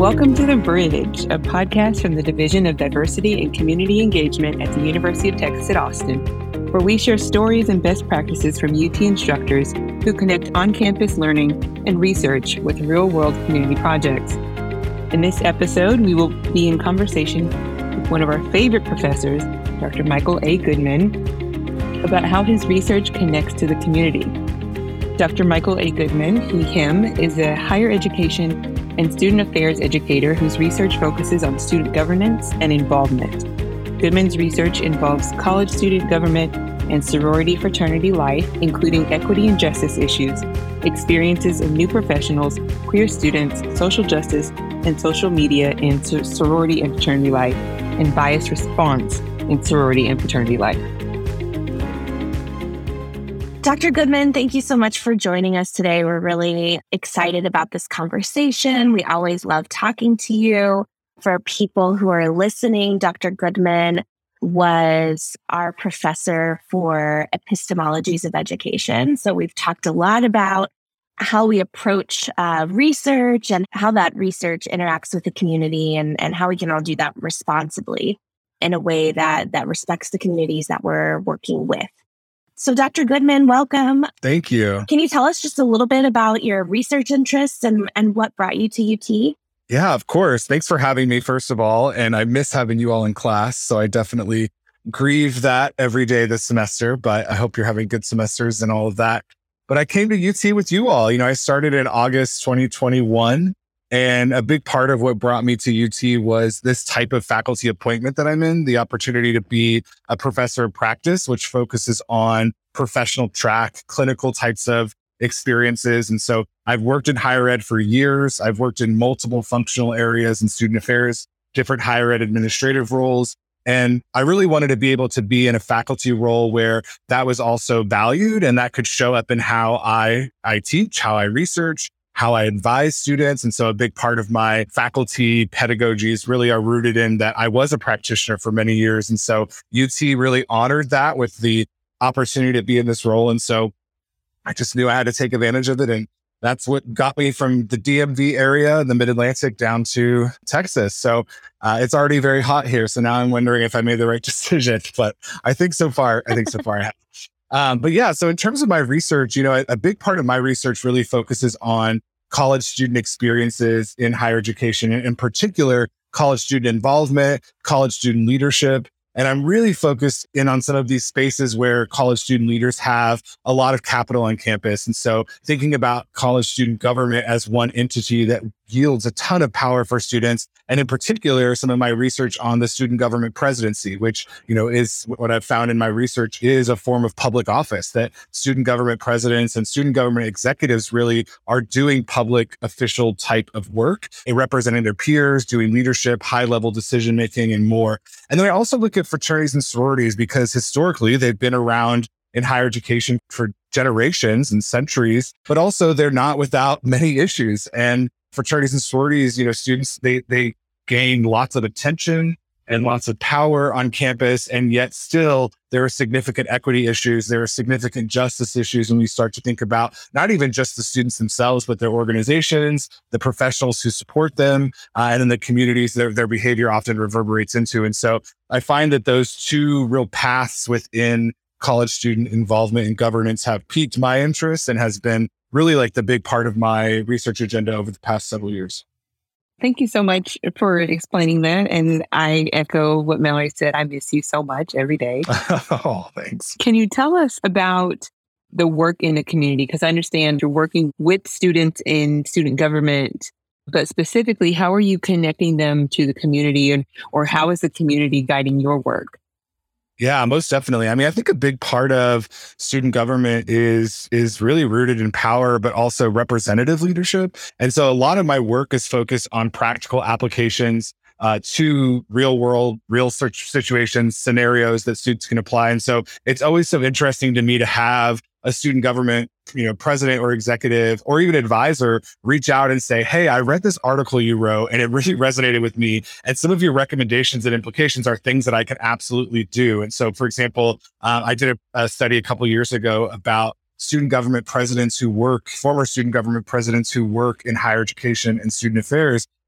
Welcome to The Bridge, a podcast from the Division of Diversity and Community Engagement at the University of Texas at Austin, where we share stories and best practices from UT instructors who connect on-campus learning and research with real-world community projects. In this episode, we will be in conversation with one of our favorite professors, Dr. Michael A. Goodman, about how his research connects to the community. Dr. Michael A. Goodman, him, is a higher education and student affairs educator whose research focuses on student governance and involvement. Goodman's research involves college student government and sorority fraternity life, including equity and justice issues, experiences of new professionals, queer students, social justice, and social media in sorority and fraternity life, and bias response in sorority and fraternity life. Dr. Goodman, thank you so much for joining us today. We're really excited about this conversation. We always love talking to you. For people who are listening, Dr. Goodman was our professor for epistemologies of education. So we've talked a lot about how we approach research and how that research interacts with the community and how we can all do that responsibly in a way that respects the communities that we're working with. So Dr. Goodman, welcome. Thank you. Can you tell us just a little bit about your research interests and what brought you to UT? Yeah, of course. Thanks for having me, first of all. And I miss having you all in class. So I definitely grieve that every day this semester, but I hope you're having good semesters and all of that. But I came to UT with you all. I started in August 2021. And a big part of what brought me to UT was this type of faculty appointment that I'm in, the opportunity to be a professor of practice, which focuses on professional track, clinical types of experiences. And so I've worked in higher ed for years. I've worked in multiple functional areas in student affairs, different higher ed administrative roles. And I really wanted to be able to be in a faculty role where that was also valued and that could show up in how I teach, how I research, how I advise students. And so a big part of my faculty pedagogies really are rooted in that I was a practitioner for many years. And so UT really honored that with the opportunity to be in this role. And so I just knew I had to take advantage of it. And that's what got me from the DMV area, the Mid-Atlantic, down to Texas. So it's already very hot here. So now I'm wondering if I made the right decision, but I think so far I have. But yeah, so in terms of my research, a big part of my research really focuses on college student experiences in higher education, and in particular, college student involvement, college student leadership. And I'm really focused in on some of these spaces where college student leaders have a lot of capital on campus. And so thinking about college student government as one entity that yields a ton of power for students. And in particular, some of my research on the student government presidency, which, is what I've found in my research is a form of public office, that student government presidents and student government executives really are doing public official type of work, representing their peers, doing leadership, high level decision-making, and more. And then I also look at fraternities and sororities because historically they've been around in higher education for generations and centuries, but also they're not without many issues. And fraternities and sororities, students, they gain lots of attention and lots of power on campus. And yet still there are significant equity issues. There are significant justice issues when we start to think about not even just the students themselves, but their organizations, the professionals who support them, and then the communities their behavior often reverberates into. And so I find that those two real paths within college student involvement and governance have piqued my interest and has been really like the big part of my research agenda over the past several years. Thank you so much for explaining that. And I echo what Mallory said. I miss you so much every day. Oh, thanks. Can you tell us about the work in the community? Because I understand you're working with students in student government, but specifically, how are you connecting them to the community or how is the community guiding your work? Yeah, most definitely. I think a big part of student government is really rooted in power, but also representative leadership. And so a lot of my work is focused on practical applications to real world, real situations, scenarios that students can apply. And so it's always so interesting to me to have a student government, president or executive or even advisor reach out and say, hey, I read this article you wrote and it really resonated with me. And some of your recommendations and implications are things that I can absolutely do. And so, for example, I did a study a couple of years ago about student government presidents who work, former student government presidents who work in higher education and student affairs.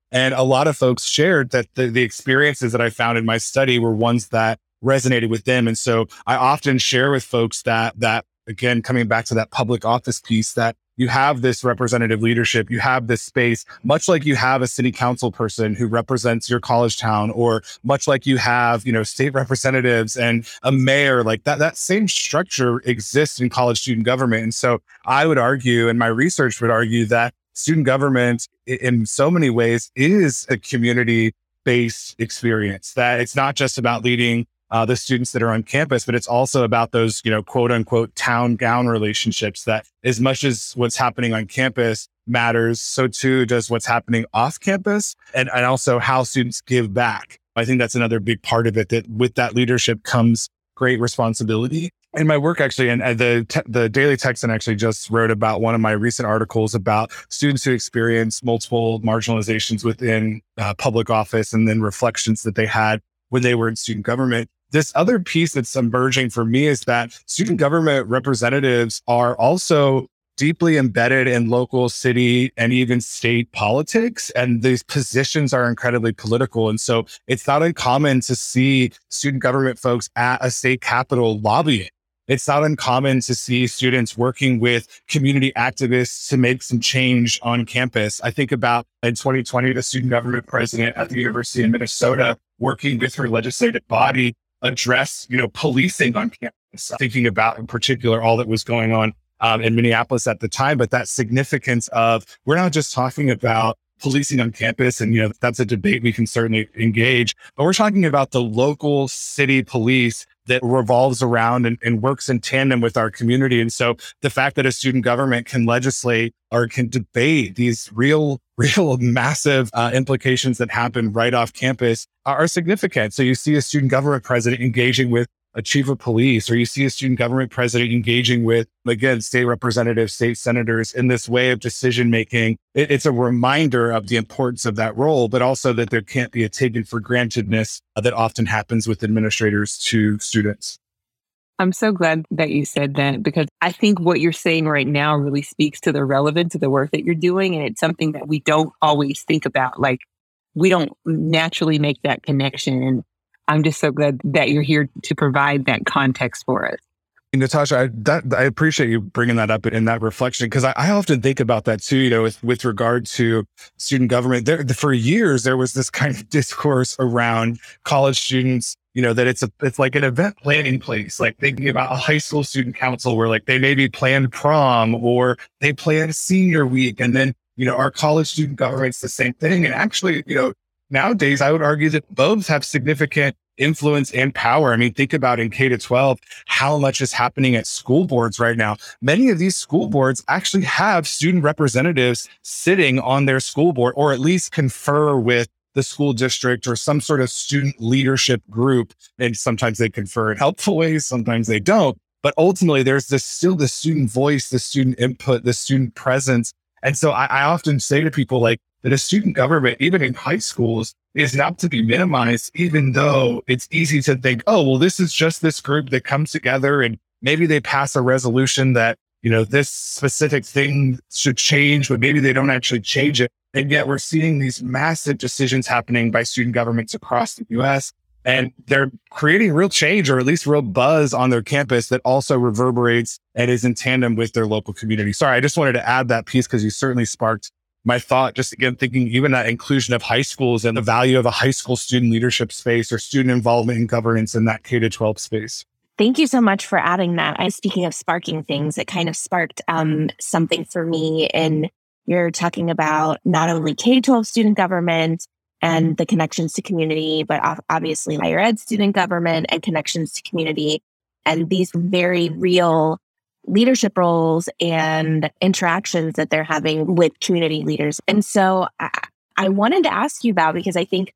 And a lot of folks shared that the experiences that I found in my study were ones that resonated with them. And so I often share with folks that again, coming back to that public office piece, that you have this representative leadership, you have this space, much like you have a city council person who represents your college town, or much like you have, state representatives and a mayor, like that same structure exists in college student government. And so I would argue, and my research would argue, that student government in so many ways is a community-based experience, that it's not just about leading the students that are on campus, but it's also about those, quote unquote, town gown relationships, that as much as what's happening on campus matters, so too does what's happening off campus, and also how students give back. I think that's another big part of it, that with that leadership comes great responsibility. In my work, actually, and the Daily Texan actually just wrote about one of my recent articles about students who experience multiple marginalizations within public office, and then reflections that they had when they were in student government. This other piece that's emerging for me is that student government representatives are also deeply embedded in local, city, and even state politics. And these positions are incredibly political. And so it's not uncommon to see student government folks at a state capitol lobbying. It's not uncommon to see students working with community activists to make some change on campus. I think about in 2020, the student government president at the University of Minnesota working with her legislative body address, policing on campus. Thinking about in particular all that was going on in Minneapolis at the time, but that significance of, we're not just talking about policing on campus, and that's a debate we can certainly engage, but we're talking about the local city police that revolves around and works in tandem with our community. And so the fact that a student government can legislate or can debate these real massive implications that happen right off campus are significant. So you see a student government president engaging with a chief of police, or you see a student government president engaging with, again, state representatives, state senators in this way of decision making. It's a reminder of the importance of that role, but also that there can't be a taken for grantedness that often happens with administrators to students. I'm so glad that you said that, because I think what you're saying right now really speaks to the relevance of the work that you're doing. And it's something that we don't always think about. Like, we don't naturally make that connection. And I'm just so glad that you're here to provide that context for us. Natasha, I appreciate you bringing that up in that reflection, because I often think about that too, with regard to student government. For years, there was this kind of discourse around college students, that it's like an event planning place, like thinking about a high school student council where like they maybe planned prom or they planned senior week. And then, our college student government's the same thing. And actually, nowadays, I would argue that both have significant influence and power. I mean, think about in K-12, how much is happening at school boards right now. Many of these school boards actually have student representatives sitting on their school board, or at least confer with the school district or some sort of student leadership group. And sometimes they confer in helpful ways, sometimes they don't. But ultimately, there's still the student voice, the student input, the student presence. And so I often say to people that a student government, even in high schools, is not to be minimized, even though it's easy to think, oh, well, this is just this group that comes together and maybe they pass a resolution that, this specific thing should change, but maybe they don't actually change it. And yet we're seeing these massive decisions happening by student governments across the US, and they're creating real change, or at least real buzz on their campus that also reverberates and is in tandem with their local community. Sorry, I just wanted to add that piece because you certainly sparked my thought, just again, thinking even that inclusion of high schools and the value of a high school student leadership space or student involvement in governance in that K-12 space. Thank you so much for adding that. Speaking of sparking things, it kind of sparked something for me. And you're talking about not only K-12 student government and the connections to community, but obviously higher ed student government and connections to community, and these very real leadership roles and interactions that they're having with community leaders. And so I wanted to ask you about, because I think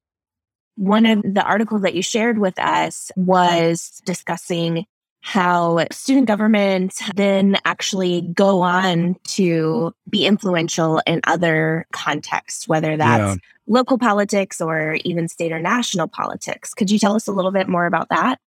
one of the articles that you shared with us was discussing how student government then actually go on to be influential in other contexts, whether that's local politics or even state or national politics. Could you tell us a little bit more about that?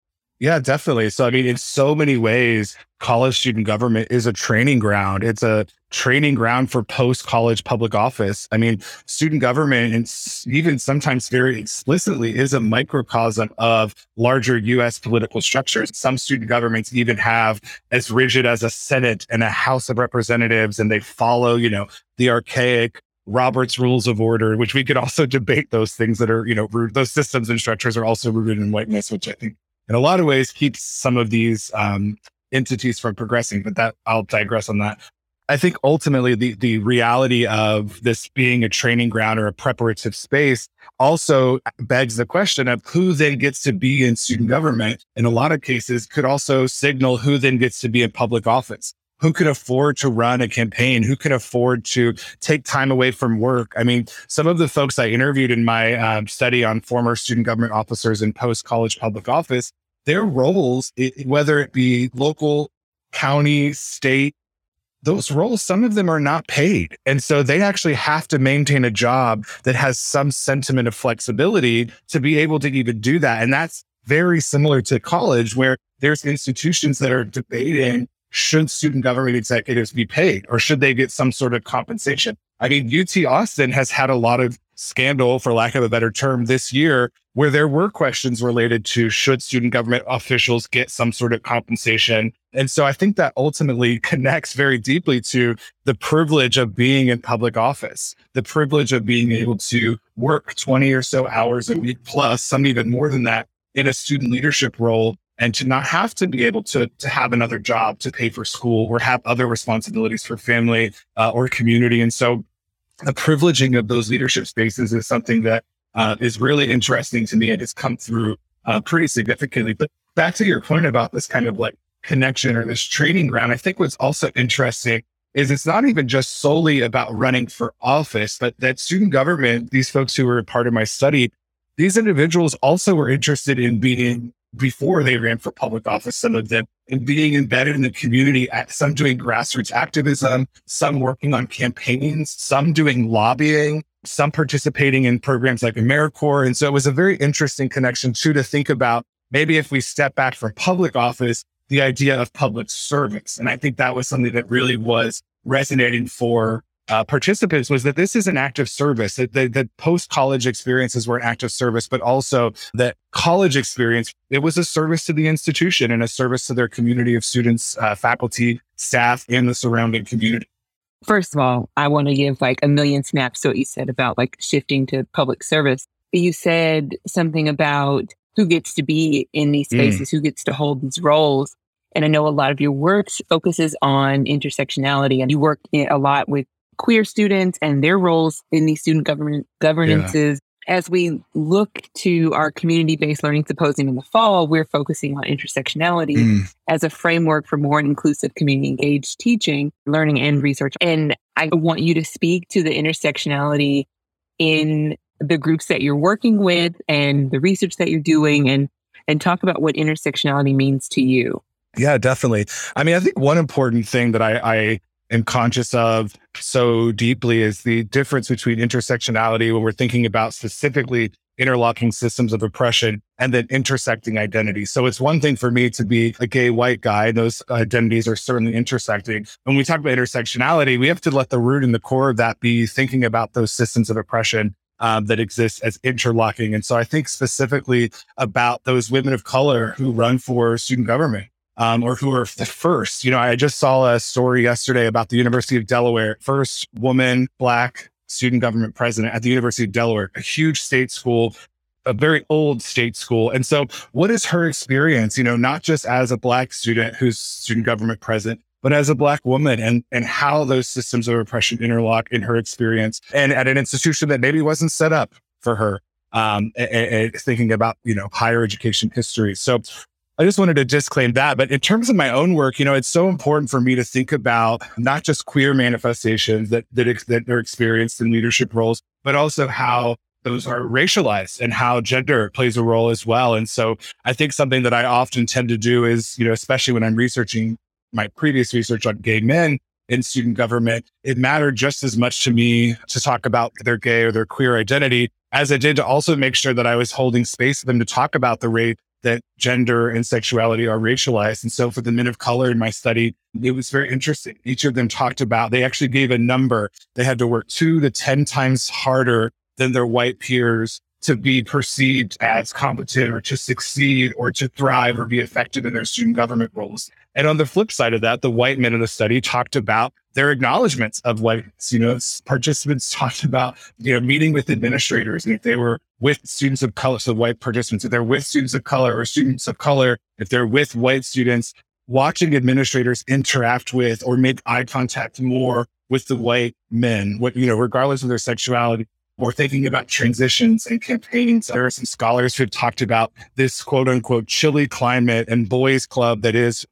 Yeah, definitely. So, I mean, in so many ways, college student government is a training ground. It's a training ground for post-college public office. I mean, student government, and even sometimes very explicitly, is a microcosm of larger US political structures. Some student governments even have as rigid as a Senate and a House of Representatives, and they follow, the archaic Robert's Rules of Order, which we could also debate those things that are, those systems and structures are also rooted in whiteness, which I think in a lot of ways keeps some of these entities from progressing, but that I'll digress on that. I think ultimately the reality of this being a training ground or a preparative space also begs the question of who then gets to be in student government. In a lot of cases could also signal who then gets to be in public office. Who could afford to run a campaign? Who can afford to take time away from work? I mean, some of the folks I interviewed in my study on former student government officers in post-college public office, their roles, whether it be local, county, state, those roles, some of them are not paid. And so they actually have to maintain a job that has some sentiment of flexibility to be able to even do that. And that's very similar to college, where there's institutions that are debating, should student government executives be paid or should they get some sort of compensation? I mean, UT Austin has had a lot of scandal, for lack of a better term, this year, where there were questions related to should student government officials get some sort of compensation. And so I think that ultimately connects very deeply to the privilege of being in public office, the privilege of being able to work 20 or so hours a week, plus some even more than that, in a student leadership role, and to not have to be able to have another job to pay for school or have other responsibilities for family or community. And so the privileging of those leadership spaces is something that is really interesting to me. And it's come through pretty significantly. But back to your point about this kind of like connection or this training ground, I think what's also interesting is it's not even just solely about running for office, but that student government, these folks who were a part of my study, these individuals also were interested in being, before they ran for public office, some of them, in being embedded in the community, some doing grassroots activism, some working on campaigns, some doing lobbying, some participating in programs like AmeriCorps. And so it was a very interesting connection too, to think about maybe if we step back from public office, the idea of public service. And I think that was something that really was resonating for participants, was that this is an act of service, that post-college experiences were an act of service, but also that college experience, it was a service to the institution and a service to their community of students, faculty, staff, and the surrounding community. First of all, I want to give like a million snaps to what you said about like shifting to public service. You said something about who gets to be in these spaces, who gets to hold these roles. And I know a lot of your work focuses on intersectionality, and you work a lot with queer students and their roles in these student governances. Yeah. As we look to our community-based learning symposium in the fall, we're focusing on intersectionality as a framework for more inclusive, community-engaged teaching, learning, and research. And I want you to speak to the intersectionality in the groups that you're working with and the research that you're doing, and talk about what intersectionality means to you. Yeah, definitely. I mean, I think one important thing that I am conscious of so deeply is the difference between intersectionality when we're thinking about specifically interlocking systems of oppression and then intersecting identities. So it's one thing for me to be a gay white guy. Those identities are certainly intersecting. When we talk about intersectionality, we have to let the root and the core of that be thinking about those systems of oppression that exist as interlocking. And so I think specifically about those women of color who run for student government. Or who are the first. I just saw a story yesterday about the University of Delaware, first woman, Black student government president at the University of Delaware, a huge state school, a very old state school. And so what is her experience, not just as a Black student who's student government president, but as a Black woman, and how those systems of oppression interlock in her experience, and at an institution that maybe wasn't set up for her, and thinking about, higher education history. So I just wanted to disclaim that. But in terms of my own work, it's so important for me to think about not just queer manifestations that are experienced in leadership roles, but also how those are racialized and how gender plays a role as well. And so I think something that I often tend to do is, especially when I'm researching my previous research on gay men in student government, it mattered just as much to me to talk about their gay or their queer identity as it did to also make sure that I was holding space for them to talk about the that gender and sexuality are racialized. And so for the men of color in my study, it was very interesting. Each of them talked about, they actually gave a number. They had to work 2 to 10 times harder than their white peers to be perceived as competent or to succeed or to thrive or be effective in their student government roles. And on the flip side of that, the white men in the study talked about their acknowledgments of whites. Participants talked about, meeting with administrators. And if they were with students of color, so white participants, if they're with students of color or students of color, if they're with white students, watching administrators interact with or make eye contact more with the white men, regardless of their sexuality, or thinking about transitions and campaigns. There are some scholars who have talked about this quote unquote chilly climate and boys club that is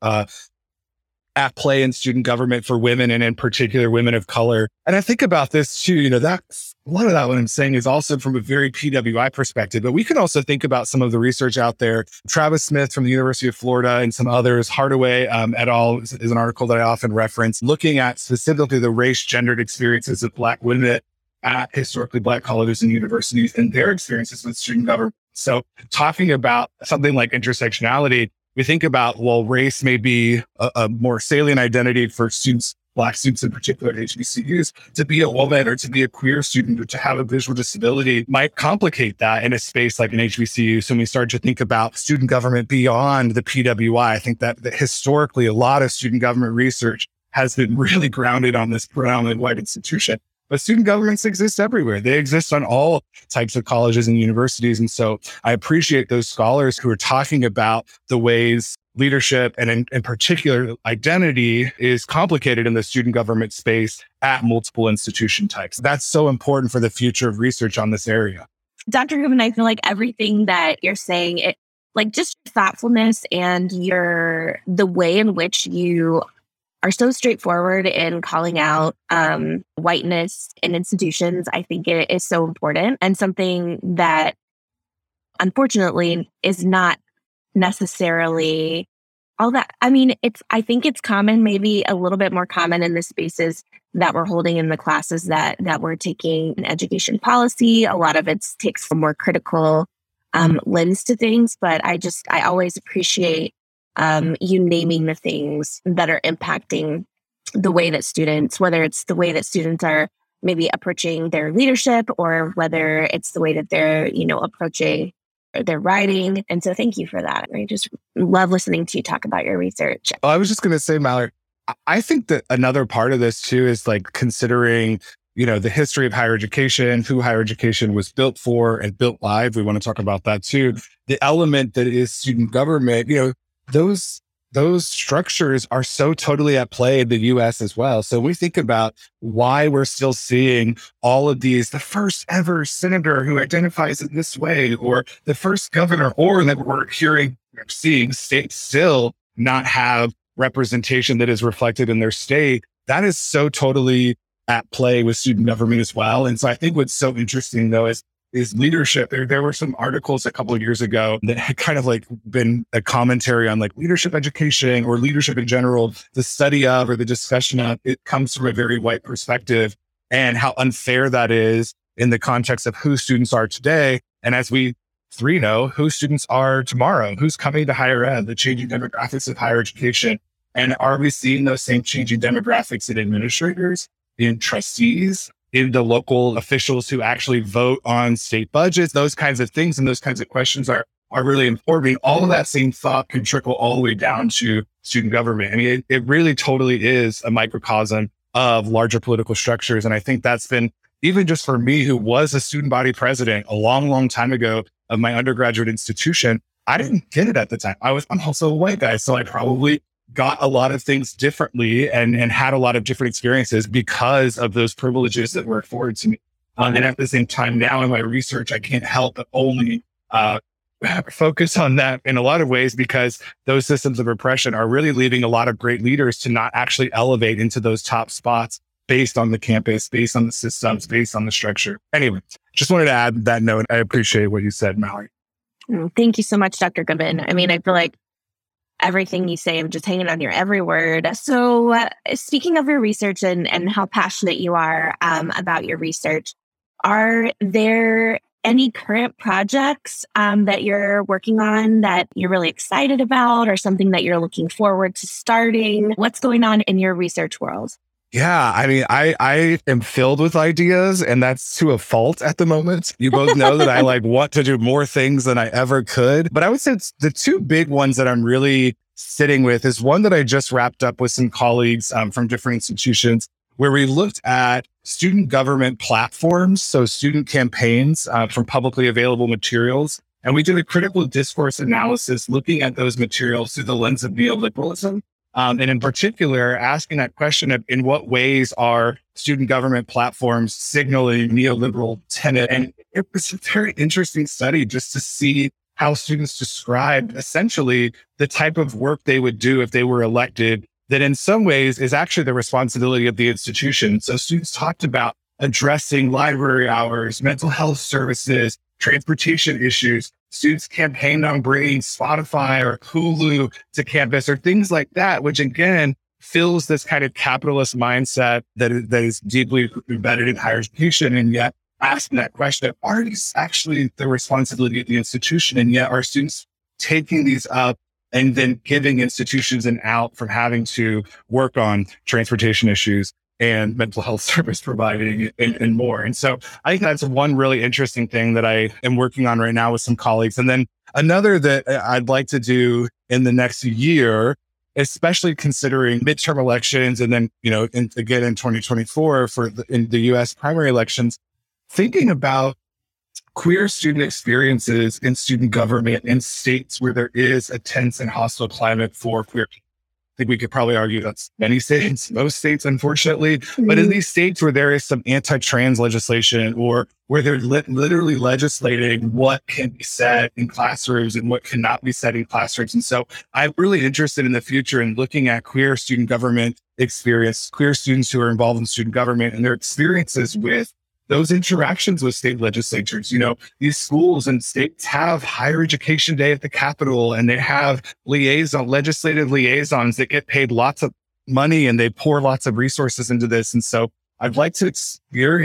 at play in student government for women, and in particular women of color. And I think about this too, that's a lot of that what I'm saying is also from a very PWI perspective, but we can also think about some of the research out there. Travis Smith from the University of Florida and some others, Hardaway et al. is an article that I often reference, looking at specifically the race-gendered experiences of Black women at historically Black colleges and universities and their experiences with student government. So talking about something like intersectionality, we think about, race may be a more salient identity for students, Black students in particular at HBCUs. To be a woman or to be a queer student or to have a visual disability might complicate that in a space like an HBCU. So when we start to think about student government beyond the PWI, I think that historically a lot of student government research has been really grounded on this predominantly white institution. But student governments exist everywhere. They exist on all types of colleges and universities. And so I appreciate those scholars who are talking about the ways leadership and in particular identity is complicated in the student government space at multiple institution types. That's so important for the future of research on this area. Dr. Goodman, I feel like everything that you're saying, just your thoughtfulness and the way in which you are so straightforward in calling out whiteness in institutions, I think it is so important and something that unfortunately is not necessarily all that. I think it's common, maybe a little bit more common in the spaces that we're holding in the classes that we're taking in education policy. A lot of it takes a more critical lens to things, but I always appreciate you naming the things that are impacting the way that students, whether it's the way that students are maybe approaching their leadership or whether it's the way that they're, approaching their writing. And so thank you for that. I just love listening to you talk about your research. I was just going to say, Mallory, I think that another part of this too is considering, the history of higher education, who higher education was built for and built live. We want to talk about that too. The element that is student government, those structures are so totally at play in the US as well. So we think about why we're still seeing all of these, the first ever senator who identifies in this way, or the first governor, or that we're seeing states still not have representation that is reflected in their state. That is so totally at play with student government as well. And so I think what's so interesting though is leadership. There were some articles a couple of years ago that had kind of been a commentary on leadership education or leadership in general, the study of or the discussion of it comes from a very white perspective and how unfair that is in the context of who students are today. And as we three know, who students are tomorrow, who's coming to higher ed, the changing demographics of higher education. And are we seeing those same changing demographics in administrators, in trustees, in the local officials who actually vote on state budgets? Those kinds of things and those kinds of questions are really important. All of that same thought can trickle all the way down to student government. It really totally is a microcosm of larger political structures. And I think that's been, even just for me, who was a student body president a long, long time ago of my undergraduate institution, I didn't get it at the time. I'm also a white guy, so I probably got a lot of things differently and had a lot of different experiences because of those privileges that were afforded to me. And at the same time, now in my research, I can't help but only focus on that in a lot of ways, because those systems of oppression are really leaving a lot of great leaders to not actually elevate into those top spots based on the campus, based on the systems, based on the structure. Anyway, just wanted to add that note. I appreciate what you said, Mallory. Thank you so much, Dr. Goodman. I feel like everything you say, I'm just hanging on your every word. So speaking of your research and how passionate you are about your research, are there any current projects that you're working on that you're really excited about, or something that you're looking forward to starting? What's going on in your research world? Yeah, I mean, I am filled with ideas, and that's to a fault at the moment. You both know that I want to do more things than I ever could. But I would say it's the two big ones that I'm really sitting with is one that I just wrapped up with some colleagues from different institutions, where we looked at student government platforms, so student campaigns from publicly available materials. And we did a critical discourse analysis looking at those materials through the lens of neoliberalism. And in particular, asking that question of in what ways are student government platforms signaling neoliberal tenet. And it was a very interesting study just to see how students described essentially the type of work they would do if they were elected, that in some ways is actually the responsibility of the institution. So students talked about addressing library hours, mental health services, transportation issues. Students campaigned on bringing Spotify or Hulu to campus or things like that, which again fills this kind of capitalist mindset that is deeply embedded in higher education. And yet asking that question, are these actually the responsibility of the institution? And yet are students taking these up and then giving institutions an out from having to work on transportation issues and mental health service providing and more. And so I think that's one really interesting thing that I am working on right now with some colleagues. And then another that I'd like to do in the next year, especially considering midterm elections and then, again in 2024 in the US primary elections, thinking about queer student experiences in student government in states where there is a tense and hostile climate for queer people. I think we could probably argue that's many states, most states, unfortunately. Mm-hmm. But in these states where there is some anti-trans legislation or where they're literally legislating what can be said in classrooms and what cannot be said in classrooms. And so I'm really interested in the future in looking at queer student government experience, queer students who are involved in student government and their experiences with those interactions with state legislatures. These schools and states have higher education day at the Capitol, and they have legislative liaisons that get paid lots of money and they pour lots of resources into this. And so I'd like to explore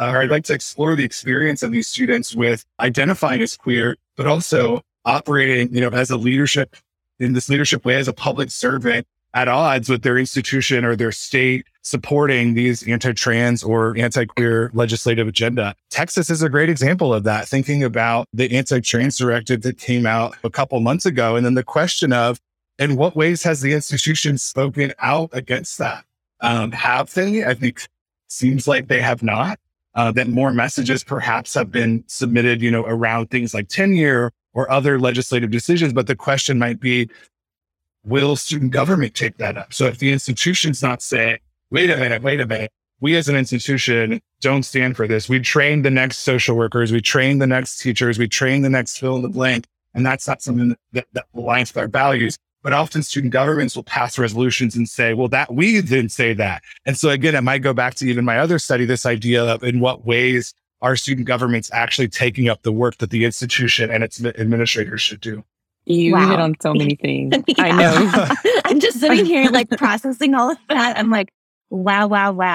the experience of these students with identifying as queer, but also operating, as a leadership in this leadership way as a public servant at odds with their institution or their state supporting these anti-trans or anti-queer legislative agenda. Texas is a great example of that, thinking about the anti-trans directive that came out a couple months ago. And then the question of, in what ways has the institution spoken out against that? Have they? I think seems like they have not. That more messages perhaps have been submitted, around things like tenure or other legislative decisions. But the question might be, will student government take that up? So if the institution's not saying, wait a minute, we as an institution don't stand for this. We train the next social workers, we train the next teachers, we train the next fill in the blank. And that's not something that aligns with our values. But often student governments will pass resolutions and say, well, that we didn't say that. And so again, it might go back to even my other study, this idea of in what ways are student governments actually taking up the work that the institution and its administrators should do. You hit on so many things. Yeah. I know. I'm just sitting here processing all of that. I'm like, wow.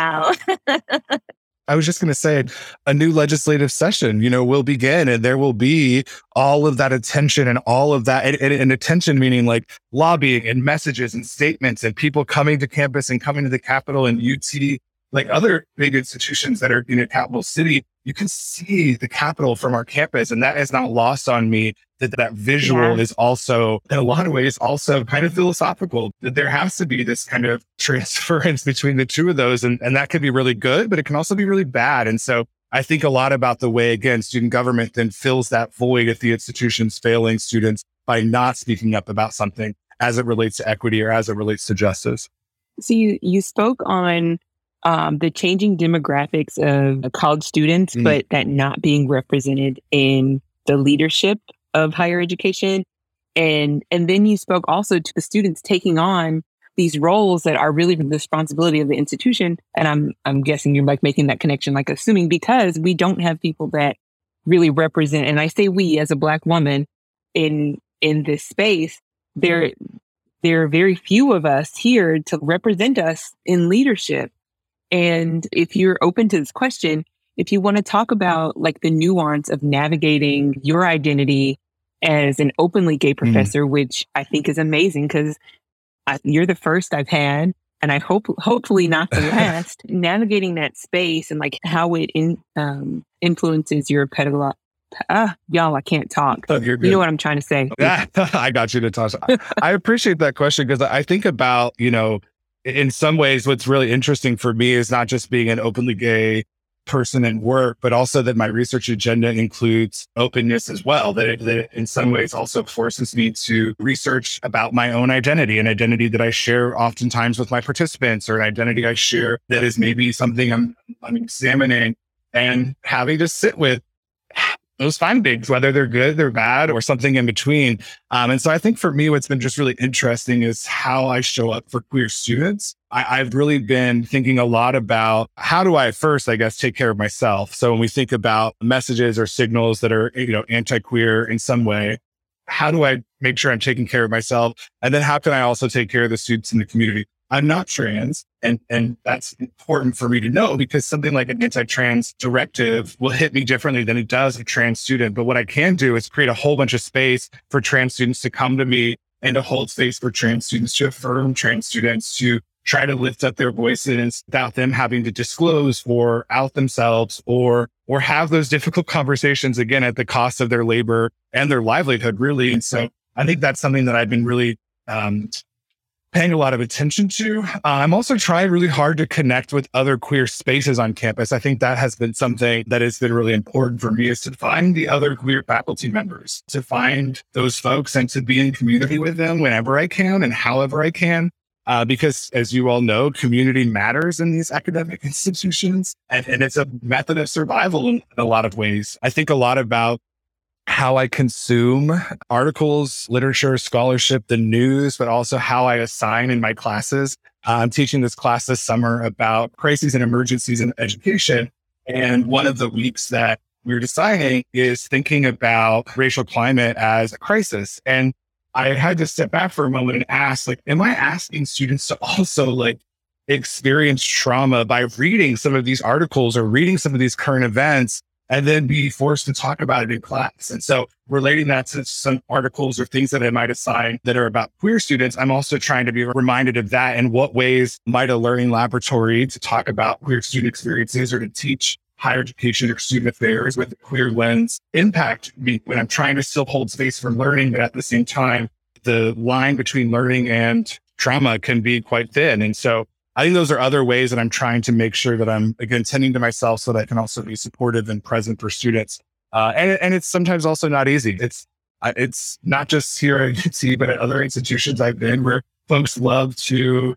I was just going to say a new legislative session, will begin and there will be all of that attention and all of that and attention, meaning like lobbying and messages and statements and people coming to campus and coming to the Capitol and UT, like other big institutions that are in a capital city. You can see the Capitol from our campus. And that is not lost on me that visual is also, in a lot of ways, also kind of philosophical, that there has to be this kind of transference between the two of those. And that can be really good, but it can also be really bad. And so I think a lot about the way, again, student government then fills that void if the institution's failing students by not speaking up about something as it relates to equity or as it relates to justice. So you spoke on the changing demographics of college students, but that not being represented in the leadership of higher education. And then you spoke also to the students taking on these roles that are really the responsibility of the institution. And I'm guessing you're making that connection, assuming because we don't have people that really represent, and I say we as a Black woman in this space, there are very few of us here to represent us in leadership. And if you're open to this question, if you want to talk about like the nuance of navigating your identity as an openly gay professor, which I think is amazing because you're the first I've had, and I hopefully not the last, navigating that space and like how it influences your pedagogy. Y'all, I can't talk. Oh, you're good. You know what I'm trying to say? Yeah, I got you, Natasha. I appreciate that question because I think about, in some ways, what's really interesting for me is not just being an openly gay person in work, but also that my research agenda includes openness as well. That it in some ways also forces me to research about my own identity, an identity that I share oftentimes with my participants, or an identity I share that is maybe something I'm examining and having to sit with those findings, whether they're good, they're bad, or something in between. And so I think for me, what's been just really interesting is how I show up for queer students. I've really been thinking a lot about how do I first, I guess, take care of myself. So when we think about messages or signals that are, anti-queer in some way, how do I make sure I'm taking care of myself? And then how can I also take care of the students in the community? I'm not trans, and that's important for me to know because something like an anti-trans directive will hit me differently than it does a trans student. But what I can do is create a whole bunch of space for trans students to come to me and to hold space for trans students, to affirm trans students, to try to lift up their voices without them having to disclose or out themselves or have those difficult conversations again at the cost of their labor and their livelihood, really. And so I think that's something that I've been really paying a lot of attention to. I'm also trying really hard to connect with other queer spaces on campus. I think that has been something that has been really important for me, is to find the other queer faculty members, to find those folks and to be in community with them whenever I can and however I can. Because as you all know, community matters in these academic institutions, and it's a method of survival in a lot of ways. I think a lot about how I consume articles, literature, scholarship, the news, but also how I assign in my classes. I'm teaching this class this summer about crises and emergencies in education. And one of the weeks that we're deciding is thinking about racial climate as a crisis. And I had to step back for a moment and ask, am I asking students to also experience trauma by reading some of these articles or reading some of these current events and then be forced to talk about it in class? And so relating that to some articles or things that I might assign that are about queer students, I'm also trying to be reminded of that. And what ways might a learning laboratory to talk about queer student experiences or to teach higher education or student affairs with a queer lens impact me when I'm trying to still hold space for learning, but at the same time, the line between learning and trauma can be quite thin. And so I think those are other ways that I'm trying to make sure that I'm, again, tending to myself so that I can also be supportive and present for students. And it's sometimes also not easy. It's not just here at UT, but at other institutions I've been where folks love to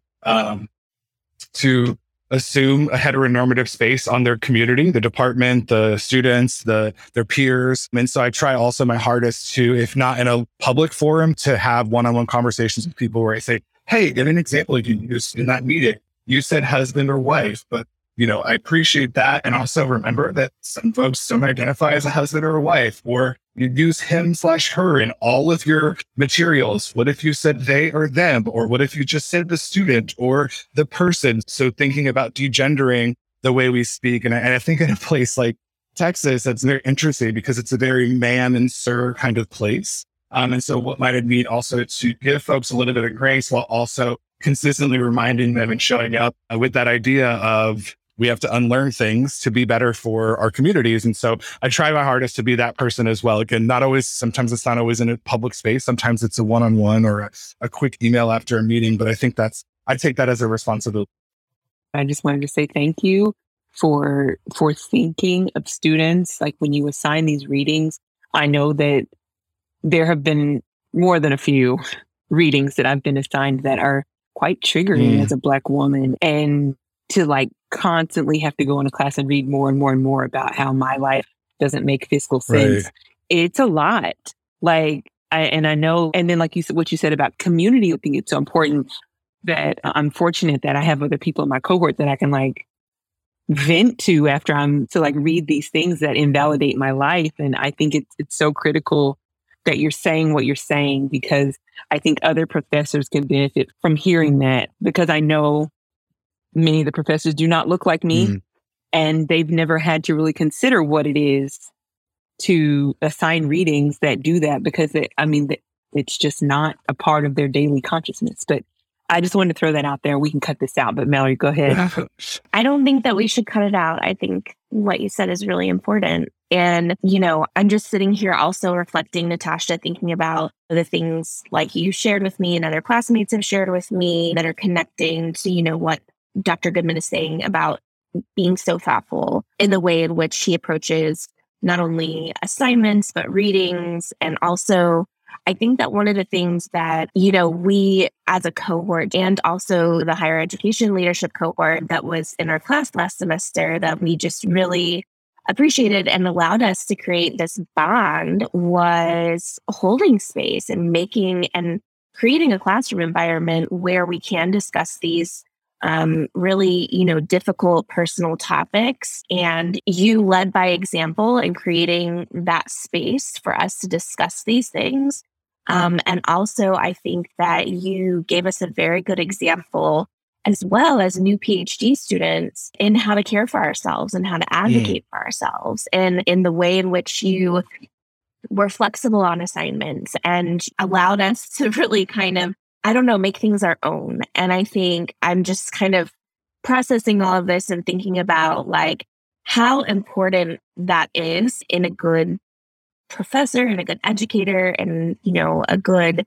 assume a heteronormative space on their community, the department, the students, their peers. And so I try also my hardest to, if not in a public forum, to have one-on-one conversations with people where I say, hey, give an example you can use in that meeting. You said husband or wife, but I appreciate that. And also remember that some folks don't identify as a husband or a wife, or you use him/her in all of your materials. What if you said they or them? Or what if you just said the student or the person? So thinking about degendering the way we speak. And I think in a place like Texas, that's very interesting because it's a very ma'am and sir kind of place. And so what might it mean also to give folks a little bit of grace while also consistently reminding them and showing up with that idea of we have to unlearn things to be better for our communities. And so I try my hardest to be that person as well. Again, sometimes it's not always in a public space. Sometimes it's a one-on-one or a quick email after a meeting. But I think I take that as a responsibility. I just wanted to say thank you for thinking of students. Like when you assign these readings, I know that there have been more than a few readings that I've been assigned that are quite triggering as a Black woman. And to constantly have to go into class and read more and more and more about how my life doesn't make fiscal sense. Right. It's a lot. I know, and then like you said, what you said about community, I think it's so important that I'm fortunate that I have other people in my cohort that I can vent to after I'm to read these things that invalidate my life. And I think it's so critical that you're saying what you're saying, because I think other professors can benefit from hearing that, because I know many of the professors do not look like me. And they've never had to really consider what it is to assign readings that do that, because it's just not a part of their daily consciousness. But I just wanted to throw that out there. We can cut this out, but Mallory, go ahead. I don't think that we should cut it out. I think what you said is really important. And, I'm just sitting here also reflecting, Natasha, thinking about the things like you shared with me and other classmates have shared with me that are connecting to, what Dr. Goodman is saying about being so thoughtful in the way in which he approaches not only assignments, but readings. And also, I think that one of the things that, we as a cohort and also the higher education leadership cohort that was in our class last semester that we just really appreciated and allowed us to create this bond was holding space and making and creating a classroom environment where we can discuss these really, difficult personal topics. And you led by example in creating that space for us to discuss these things. And also, I think that you gave us a very good example, as well as new PhD students, in how to care for ourselves and how to advocate for ourselves, and in the way in which you were flexible on assignments and allowed us to really kind of, make things our own. And I think I'm just kind of processing all of this and thinking about like how important that is in a good professor and a good educator and, a good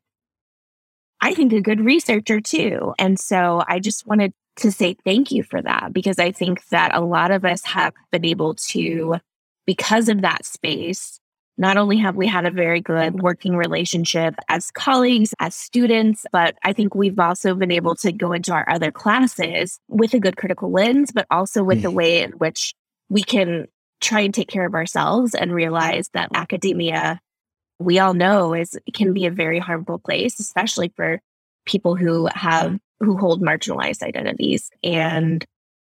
researcher too. And so I just wanted to say thank you for that, because I think that a lot of us have been able to, because of that space, not only have we had a very good working relationship as colleagues, as students, but I think we've also been able to go into our other classes with a good critical lens, but also with the way in which we can try and take care of ourselves and realize that academia, we all know, can be a very harmful place, especially for people who hold marginalized identities. And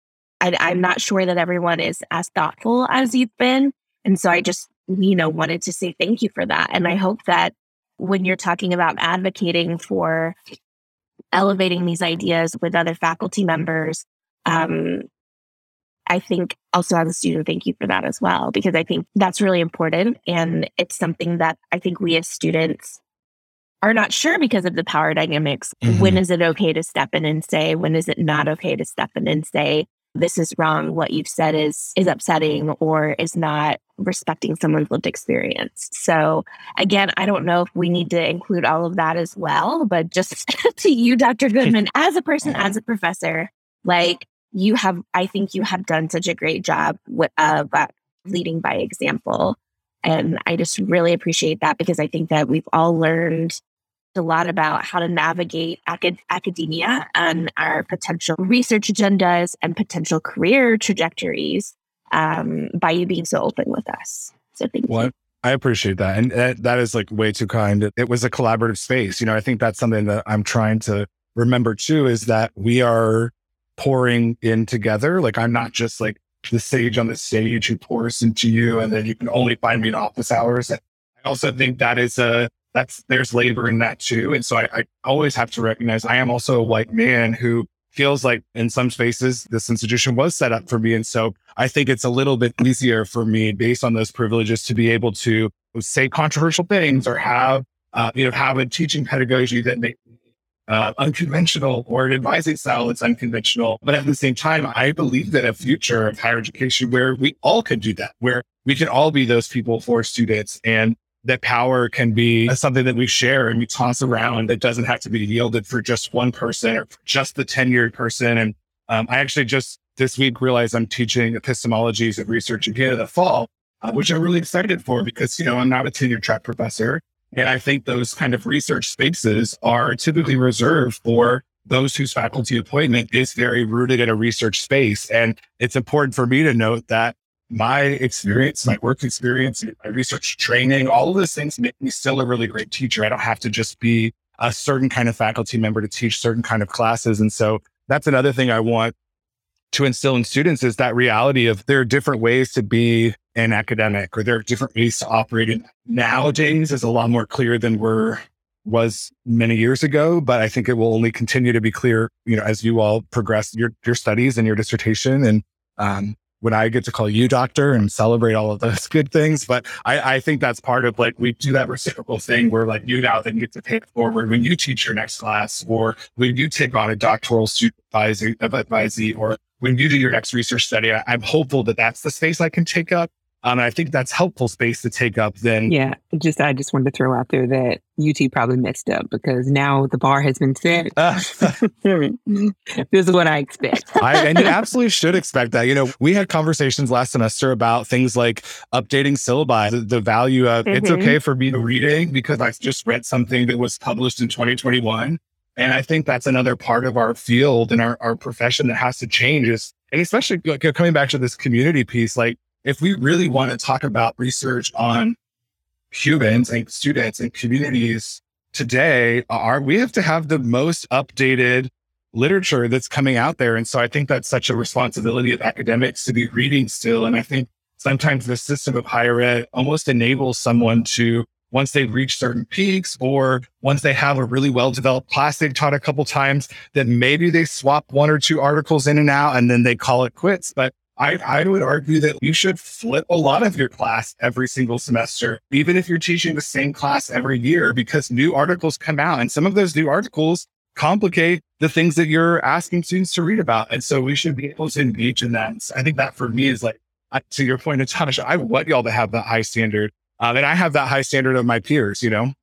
I'm not sure that everyone is as thoughtful as you've been. And so I just, wanted to say thank you for that. And I hope that when you're talking about advocating for elevating these ideas with other faculty members, I think also as a student, thank you for that as well, because I think that's really important. And it's something that I think we as students are not sure because of the power dynamics. When is it okay to step in and say, when is it not okay to step in and say, this is wrong, what you've said is upsetting or is not respecting someone's lived experience. So again, I don't know if we need to include all of that as well, but just to you, Dr. Goodman, as a person, as a professor, like I think you have done such a great job of leading by example. And I just really appreciate that, because I think that we've all learned a lot about how to navigate academia and our potential research agendas and potential career trajectories by you being so open with us. So thank you. I appreciate that. And that is like way too kind. It was a collaborative space. I think that's something that I'm trying to remember too, is that we are pouring in together. Like I'm not just like the sage on the stage who pours into you and then you can only find me in office hours. And I also think that is there's labor in that too. And so I always have to recognize I am also a white man who feels like in some spaces this institution was set up for me. And so I think it's a little bit easier for me based on those privileges to be able to say controversial things or have a teaching pedagogy that may be unconventional or an advising style that's unconventional. But at the same time, I believe that a future of higher education where we all can do that, where we can all be those people for students, and that power can be something that we share and we toss around. It doesn't have to be yielded for just one person or for just the tenured person. And I actually just this week realized I'm teaching epistemologies of research again in the fall, which I'm really excited for because, I'm not a tenure track professor. And I think those kind of research spaces are typically reserved for those whose faculty appointment is very rooted in a research space. And it's important for me to note that my experience, my work experience, my research training, all of those things make me still a really great teacher. I don't have to just be a certain kind of faculty member to teach certain kind of classes. And so that's another thing I want to instill in students is that reality of there are different ways to be an academic, or there are different ways to operate. And nowadays is a lot more clear than was many years ago, but I think it will only continue to be clear, as you all progress your studies and your dissertation. And when I get to call you doctor and celebrate all of those good things. But I think that's part of like, we do that reciprocal thing where like you now then get to pay it forward when you teach your next class, or when you take on a doctoral student advisee, or when you do your next research study. I'm hopeful that that's the space I can take up. And I think that's helpful space to take up then. Yeah, I just wanted to throw out there that UT probably messed up because now the bar has been set. This is what I expect. And you absolutely should expect that. You know, we had conversations last semester about things like updating syllabi, the value of it's okay for me to reading because I just read something that was published in 2021. And I think that's another part of our field and our profession that has to change and especially coming back to this community piece, like, if we really want to talk about research on humans and students and communities today, we have to have the most updated literature that's coming out there. And so I think that's such a responsibility of academics to be reading still. And I think sometimes the system of higher ed almost enables someone to, once they've reached certain peaks or once they have a really well-developed class they've taught a couple times, that maybe they swap one or two articles in and out and then they call it quits. But I would argue that you should flip a lot of your class every single semester, even if you're teaching the same class every year, because new articles come out and some of those new articles complicate the things that you're asking students to read about. And so we should be able to engage in that. And so I think that for me is like, to your point, Natasha, I want y'all to have that high standard. And I have that high standard of my peers, you know?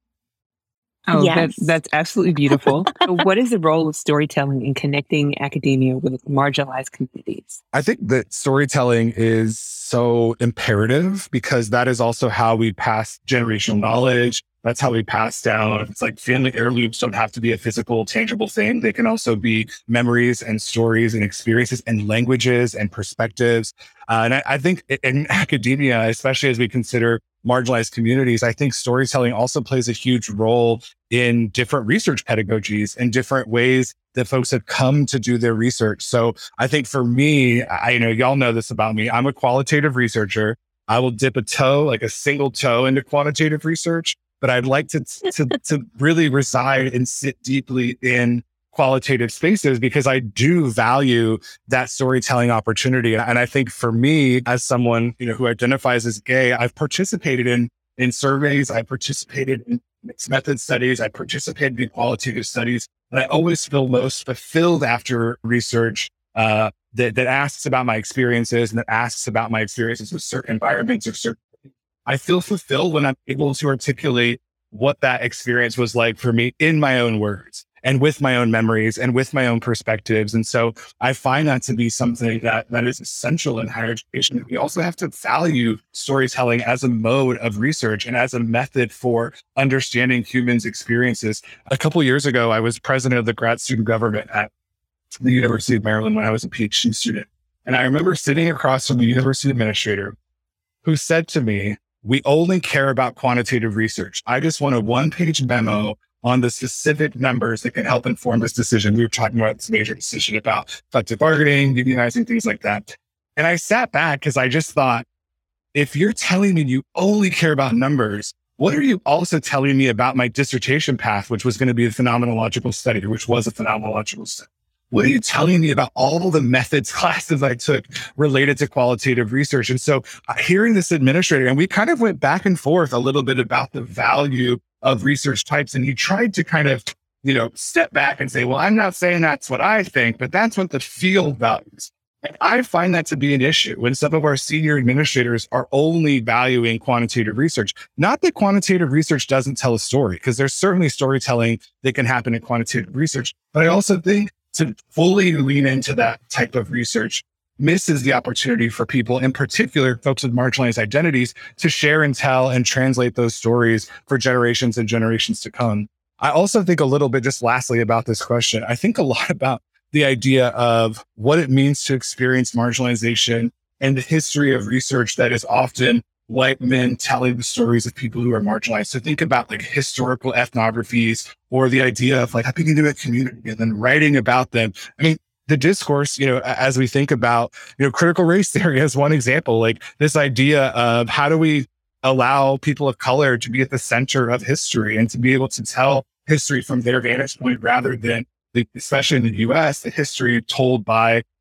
Oh, yes. That's absolutely beautiful. So what is the role of storytelling in connecting academia with marginalized communities? I think that storytelling is so imperative because that is also how we pass generational knowledge. That's how we pass down. It's like family heirlooms don't have to be a physical, tangible thing. They can also be memories and stories and experiences and languages and perspectives. And I think in academia, especially as we consider marginalized communities, I think storytelling also plays a huge role in different research pedagogies and different ways that folks have come to do their research. So I think for me, I know y'all know this about me. I'm a qualitative researcher. I will dip a toe, like a single toe into quantitative research, but I'd like to really reside and sit deeply in qualitative spaces because I do value that storytelling opportunity. And I think for me, as someone, you know, who identifies as gay, I've participated in surveys, I participated in mixed method studies, I participated in qualitative studies, and I always feel most fulfilled after research that asks about my experiences and that asks about my experiences with certain environments or certain. I feel fulfilled when I'm able to articulate what that experience was like for me in my own words and with my own memories and with my own perspectives. And so I find that to be something that is essential in higher education. We also have to value storytelling as a mode of research and as a method for understanding humans' experiences. A couple of years ago, I was president of the grad student government at the University of Maryland when I was a PhD student. And I remember sitting across from the university administrator who said to me, "We only care about quantitative research. I just want a one-page memo on the specific numbers that can help inform this decision." We were talking about this major decision about collective bargaining, unionizing, things like that. And I sat back because I just thought, if you're telling me you only care about numbers, what are you also telling me about my dissertation path, which was going to be a phenomenological study, which was a phenomenological study? What are you telling me about all the methods classes I took related to qualitative research? And so hearing this administrator, and we kind of went back and forth a little bit about the value of research types. And he tried to kind of, step back and say, well, I'm not saying that's what I think, but that's what the field values. And I find that to be an issue when some of our senior administrators are only valuing quantitative research. Not that quantitative research doesn't tell a story, because there's certainly storytelling that can happen in quantitative research. But I also think to fully lean into that type of research misses the opportunity for people, in particular, folks with marginalized identities, to share and tell and translate those stories for generations and generations to come. I also think a little bit, just lastly about this question, I think a lot about the idea of what it means to experience marginalization and the history of research that is often white men telling the stories of people who are marginalized. So think about like historical ethnographies or the idea of like hopping into a community and then writing about them. I mean, the discourse, as we think about, critical race theory as one example, like this idea of how do we allow people of color to be at the center of history and to be able to tell history from their vantage point rather than, especially in the US, the history told by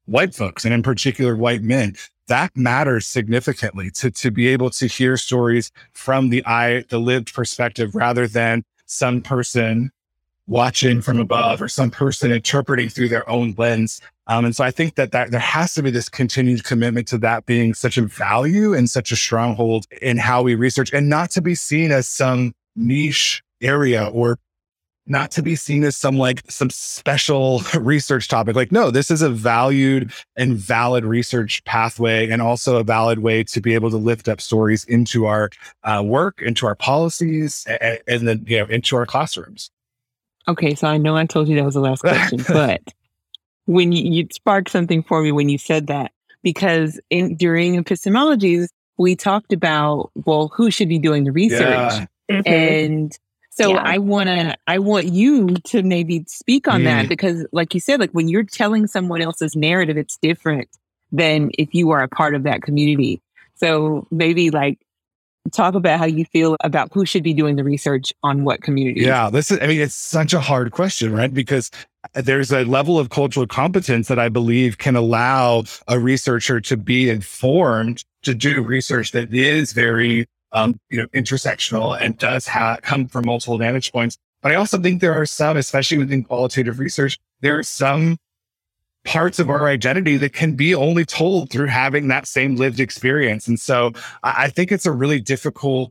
white folks and in particular white men. That matters significantly to be able to hear stories from the lived perspective rather than some person watching from above or some person interpreting through their own lens. And so I think that there has to be this continued commitment to that being such a value and such a stronghold in how we research, and not to be seen as some niche area or not to be seen as some special research topic. Like, no, this is a valued and valid research pathway, and also a valid way to be able to lift up stories into our work, into our policies, and then, into our classrooms. Okay, so I know I told you that was the last question, but when you sparked something for me when you said that, because during epistemologies, we talked about, well, who should be doing the research? Yeah. Mm-hmm. And so I want you to maybe speak on that, because like you said, when you're telling someone else's narrative, it's different than if you are a part of that community. So maybe talk about how you feel about who should be doing the research on what community. Yeah, it's such a hard question, right? Because there's a level of cultural competence that I believe can allow a researcher to be informed to do research that is very, intersectional and does come from multiple vantage points. But I also think there are some, especially within qualitative research, there are some parts of our identity that can be only told through having that same lived experience. And so I think it's a really difficult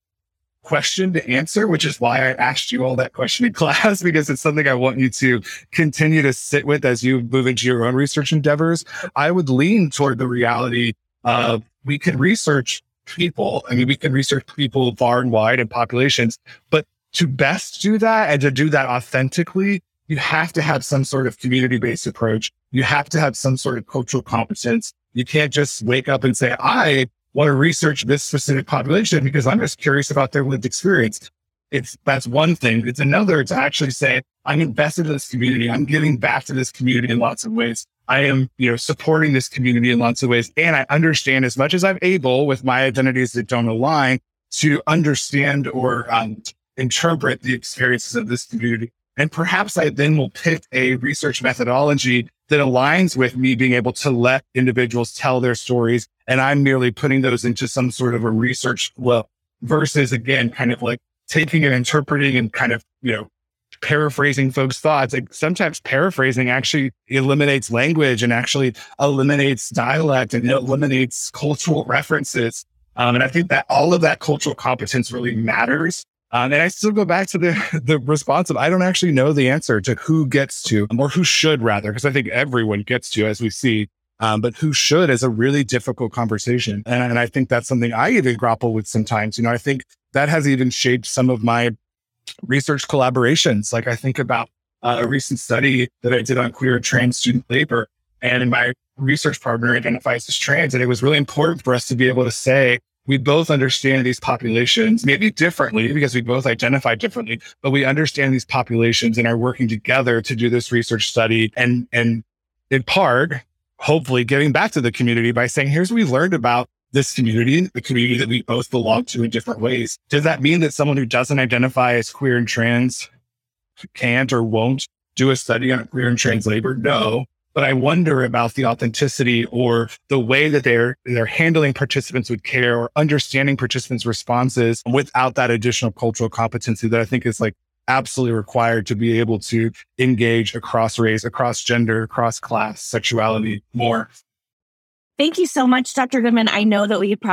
question to answer, which is why I asked you all that question in class, because it's something I want you to continue to sit with as you move into your own research endeavors. I would lean toward the reality of we can research people. We can research people far and wide in populations, but to best do that and to do that authentically, you have to have some sort of community-based approach. You have to have some sort of cultural competence. You can't just wake up and say, I want to research this specific population because I'm just curious about their lived experience. That's one thing. It's another to actually say, I'm invested in this community. I'm giving back to this community in lots of ways. I am, supporting this community in lots of ways. And I understand as much as I'm able with my identities that don't align to understand or interpret the experiences of this community. And perhaps I then will pick a research methodology that aligns with me being able to let individuals tell their stories. And I'm merely putting those into some sort of a research flow versus, again, kind of taking and interpreting and kind of, paraphrasing folks' thoughts. Sometimes paraphrasing actually eliminates language and actually eliminates dialect and eliminates cultural references. And I think that all of that cultural competence really matters. And I still go back to the response of, I don't actually know the answer to who gets to, or who should rather, because I think everyone gets to, as we see, but who should is a really difficult conversation. And I think that's something I even grapple with sometimes. I think that has even shaped some of my research collaborations. I think about a recent study that I did on queer and trans student labor, and my research partner identifies as trans. And it was really important for us to be able to say, we both understand these populations, maybe differently because we both identify differently, but we understand these populations and are working together to do this research study. And in part, hopefully giving back to the community by saying, here's what we learned about this community, the community that we both belong to in different ways. Does that mean that someone who doesn't identify as queer and trans can't or won't do a study on queer and trans labor? No. But I wonder about the authenticity or the way that they're handling participants with care or understanding participants' responses without that additional cultural competency that I think is absolutely required to be able to engage across race, across gender, across class, sexuality more. Thank you so much, Dr. Goodman. I know that we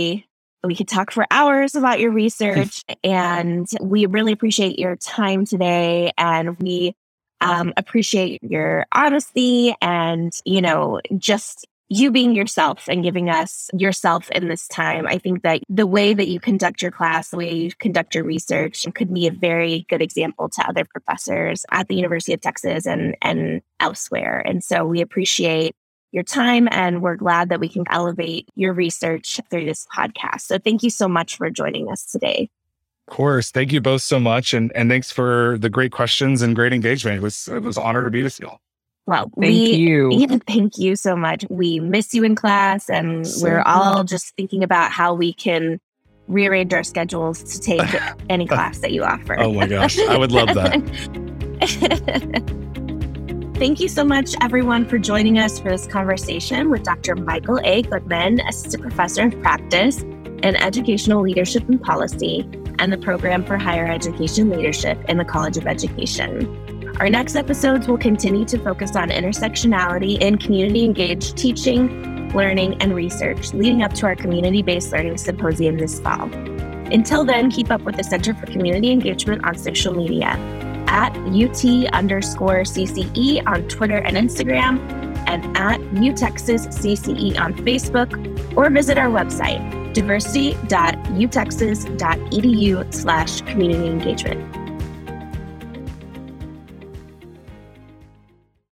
could talk for hours about your research, and we really appreciate your time today. And we appreciate your honesty and, just you being yourself and giving us yourself in this time. I think that the way that you conduct your class, the way you conduct your research could be a very good example to other professors at the University of Texas and elsewhere. And so we appreciate your time, and we're glad that we can elevate your research through this podcast. So thank you so much for joining us today. Of course. Thank you both so much. And thanks for the great questions and great engagement. It was an honor to be with you all. Well, thank you. Thank you so much. We miss you in class, and we're all just thinking about how we can rearrange our schedules to take any class that you offer. Oh my gosh. I would love that. Thank you so much, everyone, for joining us for this conversation with Dr. Michael A. Goodman, Assistant Professor of Practice in Educational Leadership and Policy and the Program for Higher Education Leadership in the College of Education. Our next episodes will continue to focus on intersectionality in community-engaged teaching, learning, and research, leading up to our community-based learning symposium this fall. Until then, keep up with the Center for Community Engagement on social media at UT_CCE on Twitter and Instagram, and at UTexasCCE on Facebook, or visit our website, diversity.utexas.edu/community engagement.